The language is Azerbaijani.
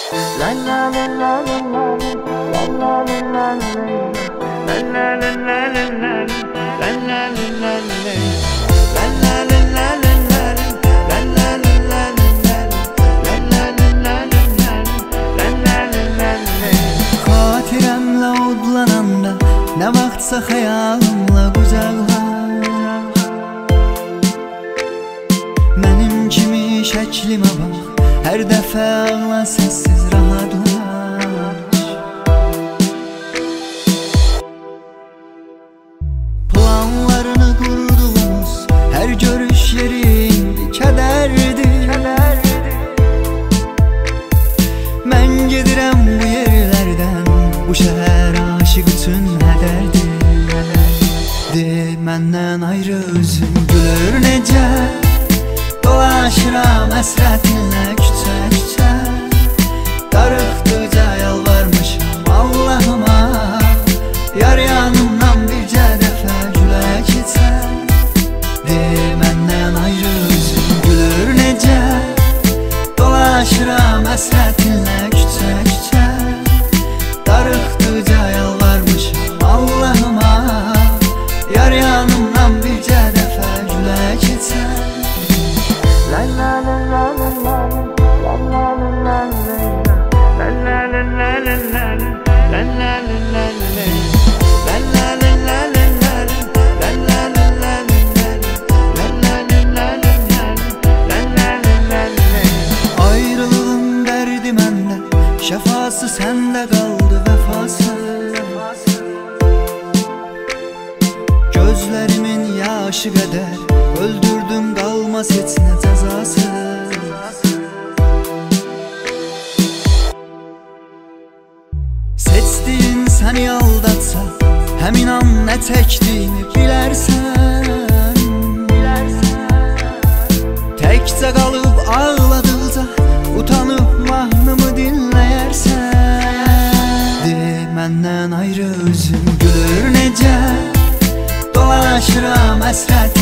Xatirəmlə odlananda nə vaxtsa xəyalımla qucaqlar. Mənim kimi şəklimə bax, hər dəfə ağla səssiz rahatlaş. Planlarını qurduğumuz hər görüş yeri indi kədərdir. Mən gedirəm bu yerlərdən, bu şəhər aşıq üçün hədərdir. De məndən ayrı üzüm gülür necə, dolaşıram əsrətinlə küçə-küçə. Darıxdıqca yalvarmışam Allahıma, yar yanımdan bircə dəfə gülə keçə. De məndən ayrı üzüm gülür necə, dolaşıram əsrətinlə küçə-küçə. Darıxdıqca yalvarmışam Allahıma, yar yanımdan bircə dəfə gülə keçə. Ayrılığın dərdi məndə, şəfası səndə qaldı vəfası. Gözlərimin yaşı qədər öldürdün, qalmaz heç nə cəzası. Seçdiyin səni aldatsa, həmin an nə çəkdiyini bilərsən. Təkcə qalıb ağladıqca, utanıb mahnımı dinləyərsən. De məndən ayrı üzüm gülür necə, dolaşıram əsrət